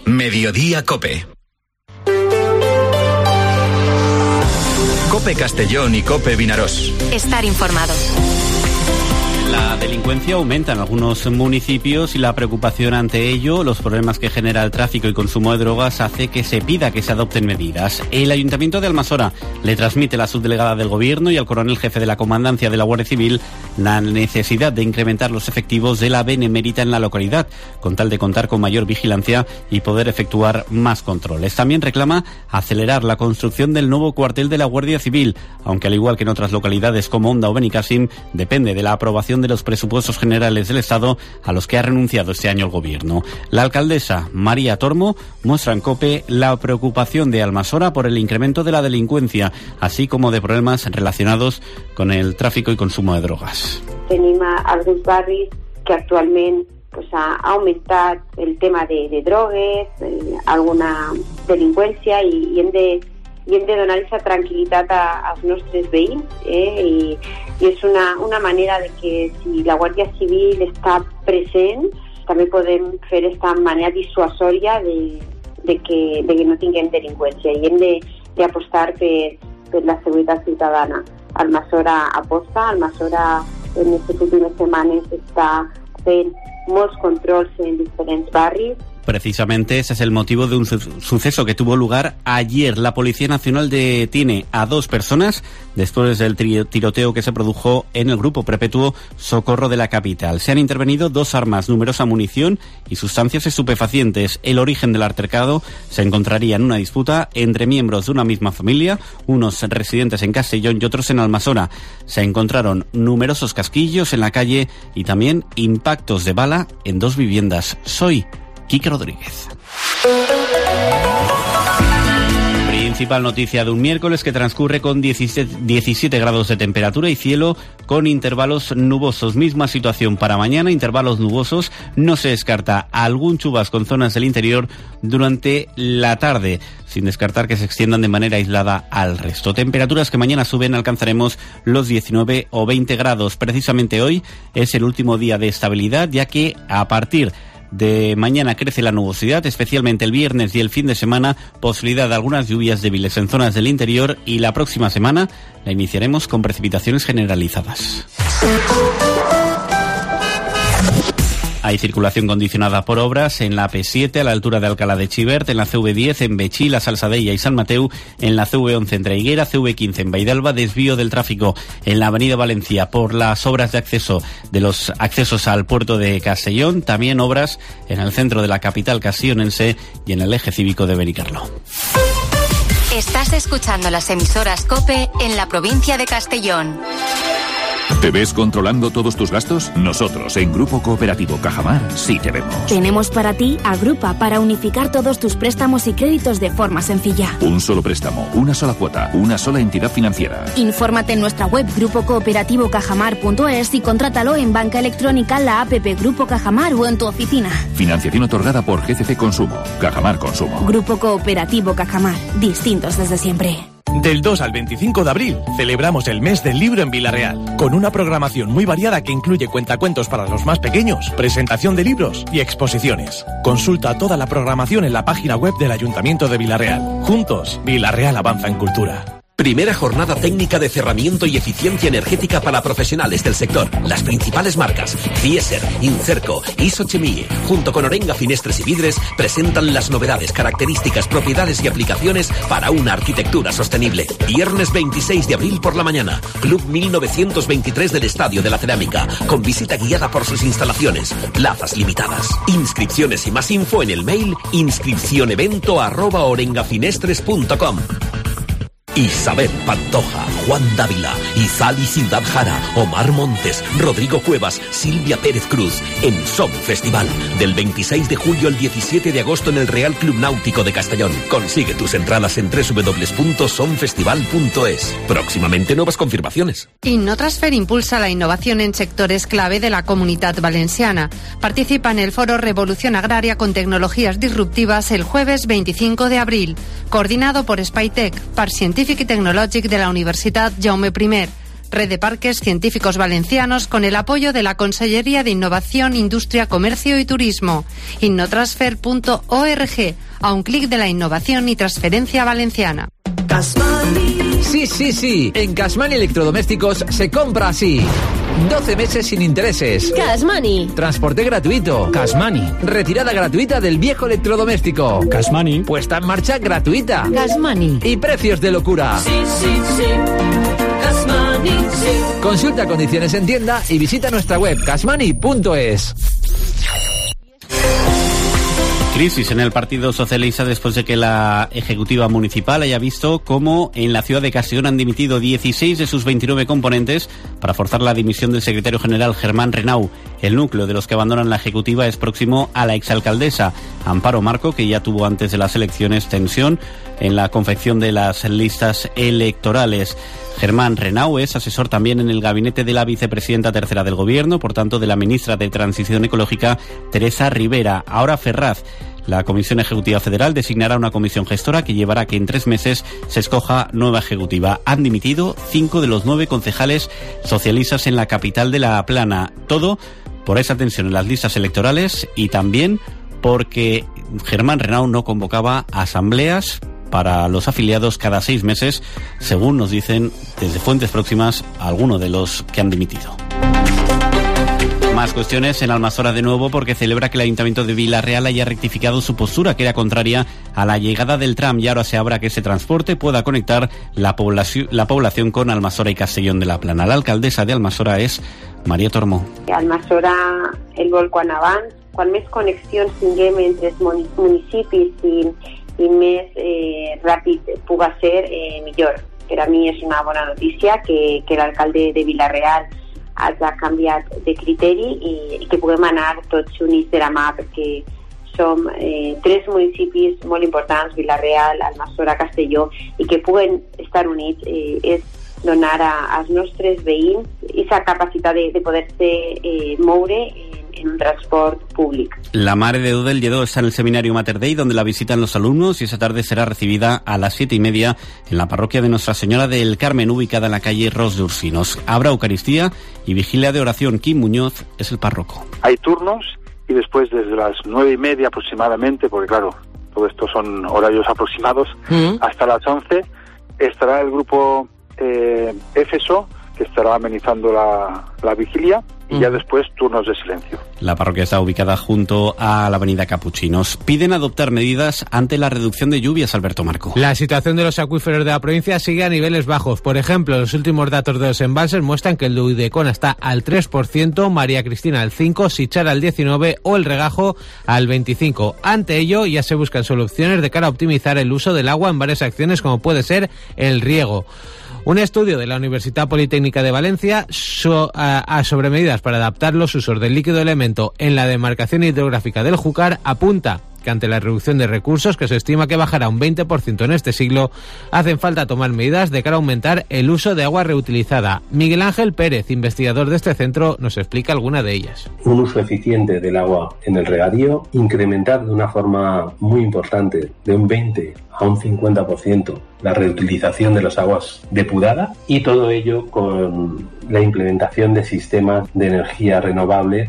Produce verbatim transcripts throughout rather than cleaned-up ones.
Mediodía Cope. Cope Castellón y Cope Vinarós. Estar informado. La delincuencia aumenta en algunos municipios y la preocupación ante ello, los problemas que genera el tráfico y consumo de drogas, hace que se pida que se adopten medidas. El Ayuntamiento de Almassora le transmite a la subdelegada del Gobierno y al coronel jefe de la Comandancia de la Guardia Civil la necesidad de incrementar los efectivos de la Benemérita en la localidad, con tal de contar con mayor vigilancia y poder efectuar más controles. También reclama acelerar la construcción del nuevo cuartel de la Guardia Civil, aunque al igual que en otras localidades como Onda o Benicàssim, depende de la aprobación de los presupuestos generales del Estado a los que ha renunciado este año el Gobierno. La alcaldesa María Tormo muestra en COPE la preocupación de Almassora por el incremento de la delincuencia, así como de problemas relacionados con el tráfico y consumo de drogas. Tenim alguns barris que actualment pues, ha augmentat el tema de, de drogues, eh, alguna delinqüència i, i hem de i hem de donar aquesta tranquil·litat a, als nostres veïns eh? I, i és una, una manera de que si la Guàrdia Civil està present també podem fer aquesta manera dissuasòria de, de, que, de que no tinguem delinqüència i hem de, de apostar per, per la seguretat ciutadana. Almassora aposta, Almassora en aquestes últimes setmanes està fent molts controls en diferents barris. Precisamente ese es el motivo de un su- suceso que tuvo lugar ayer. La Policía Nacional detiene a dos personas después del tri- tiroteo que se produjo en el Grupo Perpetuo Socorro de la capital. Se han intervenido dos armas, numerosa munición y sustancias estupefacientes. El origen del altercado se encontraría en una disputa entre miembros de una misma familia, unos residentes en Castellón y otros en Almassora. Se encontraron numerosos casquillos en la calle y también impactos de bala en dos viviendas. Soy Quique Rodríguez. Principal noticia de un miércoles que transcurre con diecisiete grados de temperatura y cielo con intervalos nubosos. Misma situación para mañana, intervalos nubosos. No se descarta algún chubasco en zonas del interior durante la tarde, sin descartar que se extiendan de manera aislada al resto. Temperaturas que mañana suben, alcanzaremos los diecinueve o veinte grados. Precisamente hoy es el último día de estabilidad, ya que a partir de mañana crece la nubosidad, especialmente el viernes y el fin de semana, posibilidad de algunas lluvias débiles en zonas del interior, y la próxima semana la iniciaremos con precipitaciones generalizadas. Hay circulación condicionada por obras en la A P siete a la altura de Alcalá de Xivert, en la C V diez en Betxí, La Salsadella y San Mateu, en la C V once en Traiguera, C V quince en Vaidalba, desvío del tráfico en la Avenida Valencia por las obras de acceso de los accesos al puerto de Castellón, también obras en el centro de la capital castellonense y en el eje cívico de Benicarló. Estás escuchando las emisoras COPE en la provincia de Castellón. ¿Te ves controlando todos tus gastos? Nosotros, en Grupo Cooperativo Cajamar, sí te vemos. Tenemos para ti Agrupa para unificar todos tus préstamos y créditos de forma sencilla. Un solo préstamo, una sola cuota, una sola entidad financiera. Infórmate en nuestra web grupo cooperativo cajamar punto es y contrátalo en banca electrónica, la app Grupo Cajamar o en tu oficina. Financiación otorgada por G C C Consumo. Cajamar Consumo. Grupo Cooperativo Cajamar. Distintos desde siempre. Del dos al veinticinco de abril celebramos el mes del libro en Vila-real, con una programación muy variada que incluye cuentacuentos para los más pequeños, presentación de libros y exposiciones. Consulta toda la programación en la página web del Ayuntamiento de Vila-real. Juntos, Vila-real avanza en cultura. Primera jornada técnica de cerramiento y eficiencia energética para profesionales del sector. Las principales marcas Cieser, Incerco, Isochemie, junto con Orenga Finestres y Vidres, presentan las novedades, características, propiedades y aplicaciones para una arquitectura sostenible. Viernes veintiséis de abril por la mañana, Club mil novecientos veintitrés del Estadio de la Cerámica, con visita guiada por sus instalaciones. Plazas limitadas. Inscripciones y más info en el mail inscripcionevento arroba orengafinestres punto com. Isabel Pantoja, Juan Dávila, Izali Ciudad Jara, Omar Montes, Rodrigo Cuevas, Silvia Pérez Cruz, en Som Festival, del veintiséis de julio al diecisiete de agosto en el Real Club Náutico de Castellón. Consigue tus entradas en doble u doble u doble u punto som festival punto es. Próximamente nuevas confirmaciones. Innotransfer impulsa la innovación en sectores clave de la Comunitat Valenciana. Participa en el foro Revolución Agraria con tecnologías disruptivas el jueves veinticinco de abril, coordinado por Spytech, Parc Científic i Tecnològic de la Universitat Jaume I. red de parques científicos valencianos con el apoyo de la Consellería de Innovación, Industria, Comercio y Turismo. innotransfer punto org, a un clic de la innovación y transferencia valenciana. Sí, sí, sí. En Cashmani Electrodomésticos se compra así. doce meses sin intereses. Cashmani. Transporte gratuito. Cashmani. Retirada gratuita del viejo electrodoméstico. Cashmani. Puesta en marcha gratuita. Cashmani. Y precios de locura. Sí, sí, sí. Cashmani, sí. Consulta condiciones en tienda y visita nuestra web cashmani punto es. Crisis en el Partido Socialista después de que la Ejecutiva Municipal haya visto cómo en la ciudad de Castellón han dimitido dieciséis de sus veintinueve componentes para forzar la dimisión del secretario general Germán Renau. El núcleo de los que abandonan la Ejecutiva es próximo a la exalcaldesa Amparo Marco, que ya tuvo antes de las elecciones tensión en la confección de las listas electorales. Germán Renau es asesor también en el gabinete de la vicepresidenta tercera del Gobierno, por tanto de la ministra de Transición Ecológica, Teresa Rivera. Ahora Ferraz. La Comisión Ejecutiva Federal designará una comisión gestora que llevará a que en tres meses se escoja nueva ejecutiva. Han dimitido cinco de los nueve concejales socialistas en la capital de La Plana. Todo por esa tensión en las listas electorales y también porque Germán Renau no convocaba asambleas para los afiliados cada seis meses, según nos dicen desde fuentes próximas a algunos de los que han dimitido. Más cuestiones en Almasora de nuevo porque celebra que el Ayuntamiento de Vila-real haya rectificado su postura, que era contraria a la llegada del tram, y ahora se abra que ese transporte pueda conectar la población, la población con Almasora i Castellón de la Plana. La alcaldesa de Almasora és Maria Tormó. Almasora el vol quan abans, quan més connexions tinguem entre els municipis i, i més eh, ràpid puga ser, eh, millor. Per a mi és una bona notícia que, que l'alcalde de Vila-real hagi canviat de criteri i, i que puguem anar tots units de la mà, perquè som eh, tres municipis molt importants, Vila-real, Almasora, Castelló, i que puguen estar units eh, és donar a, als nostres veïns aquesta capacitat de, de poder-se eh, moure en, en un transport públic. La Mare de Déu del Lledó está en el seminario Mater Dei, donde la visitan los alumnos, y esa tarde será recibida a las siete y media en la parroquia de Nuestra Señora del Carmen, ubicada en la calle Ros de Ursinos. Habrá Eucaristía y vigilia de oración. Kim Muñoz es el párroco. Hay turnos y después desde las nueve y media aproximadamente, porque claro, todo esto son horarios aproximados, ¿Mm? hasta las once estará el grupo eh, Éfeso, que estará amenizando la, la vigilia, y ya después turnos de silencio. La parroquia está ubicada junto a la avenida Capuchinos. Piden adoptar medidas ante la reducción de lluvias, Alberto Marco. La situación de los acuíferos de la provincia sigue a niveles bajos. Por ejemplo, los últimos datos de los embalses muestran que el Duidecona está al tres por ciento, María Cristina al cinco por ciento, Sichar al diecinueve por ciento o el Regajo al veinticinco por ciento. Ante ello, ya se buscan soluciones de cara a optimizar el uso del agua en varias acciones, como puede ser el riego. Un estudio de la Universidad Politécnica de Valencia so, a, a sobre medidas para adaptar los usos del líquido elemento en la demarcación hidrográfica del Júcar apunta que ante la reducción de recursos, que se estima que bajará un veinte por ciento en este siglo, hacen falta tomar medidas de cara a aumentar el uso de agua reutilizada. Miguel Ángel Pérez, investigador de este centro, nos explica alguna de ellas. Un uso eficiente del agua en el regadío, incrementar de una forma muy importante, de un veinte a un cincuenta por ciento, la reutilización de las aguas depuradas, y todo ello con la implementación de sistemas de energía renovable.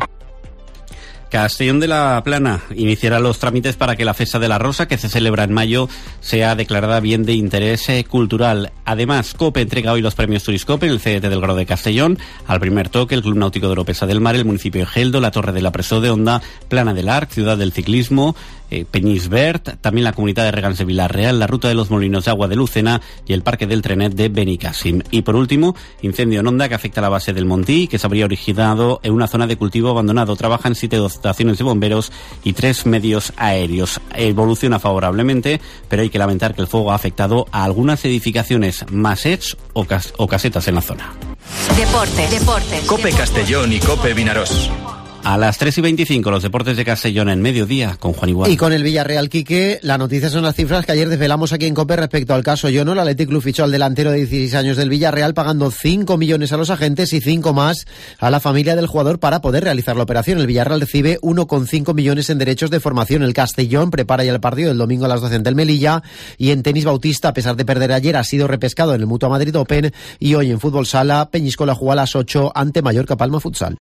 Castellón de la Plana iniciará los trámites para que la Festa de la Rosa, que se celebra en mayo, sea declarada bien de interés cultural. Además, COPE entrega hoy los premios Turiscope en el C D T del Grau de Castellón. Al primer toque, el Club Náutico de Oropesa del Mar, el municipio de Geldo, la Torre de la Presó de Onda, Plana del Arc, Ciudad del Ciclismo, eh, Peñísbert, también la Comunidad de Regants de Vila-real, la Ruta de los Molinos de Agua de Lucena y el Parque del Trenet de Benicàssim. Y por último, incendio en Onda que afecta a la base del Montí, que se habría originado en una zona de cultivo abandonado. Trabajan siete dotaciones de bomberos y tres medios aéreos. Evoluciona favorablemente, pero hay que lamentar que el fuego ha afectado a algunas edificaciones, masets o, cas- o casetas en la zona. Deportes, deportes. Cope Castellón y Cope Vinarós. A las tres y veinticinco, los deportes de Castellón en mediodía con Juan Igual. Y con el Villarreal, Quique, la noticia son las cifras que ayer desvelamos aquí en COPE respecto al caso Yono. El Athletic Club fichó al delantero de dieciséis años del Villarreal pagando cinco millones a los agentes y cinco más a la familia del jugador para poder realizar la operación. El Villarreal recibe uno coma cinco millones en derechos de formación. El Castellón prepara ya el partido del domingo a las doce en el Melilla. Y en tenis, Bautista, a pesar de perder ayer, ha sido repescado en el Mutua Madrid Open. Y hoy en fútbol sala, Peñíscola juega a las ocho ante Mallorca Palma Futsal.